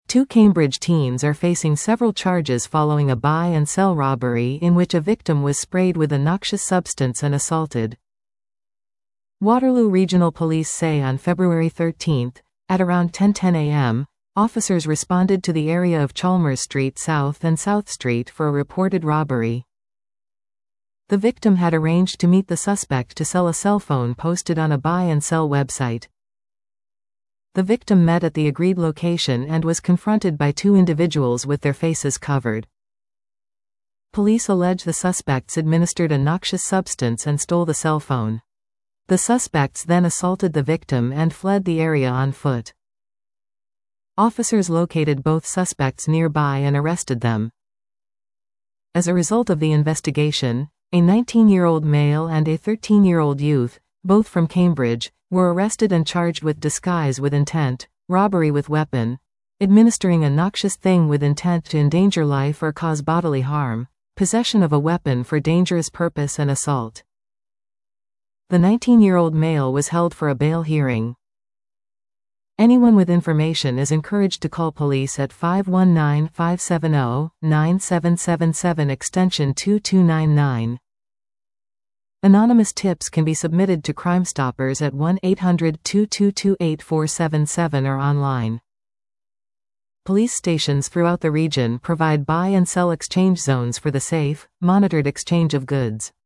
Two Cambridge teens are facing several charges following a buy and sell robbery in which a victim was sprayed with a noxious substance and assaulted. Waterloo Regional Police say on February 13, at around 10:10 a.m., officers responded to the area of Chalmers Street South and South Street for a reported robbery. The victim had arranged to meet the suspect to sell a cell phone posted on a buy and sell website. The victim met at the agreed location and was confronted by two individuals with their faces covered. Police allege the suspects administered a noxious substance and stole the cell phone. The suspects then assaulted the victim and fled the area on foot. Officers located both suspects nearby and arrested them. As a result of the investigation, a 19-year-old male and a 13-year-old youth, both from Cambridge, were arrested and charged with disguise with intent, robbery with weapon, administering a noxious thing with intent to endanger life or cause bodily harm, possession of a weapon for dangerous purpose and assault. The 19-year-old male was held for a bail hearing. Anyone with information is encouraged to call police at 519-570-9777 extension 2299. Anonymous tips can be submitted to Crime Stoppers at 1-800-222-8477 or online. Police stations throughout the region provide buy and sell exchange zones for the safe, monitored exchange of goods.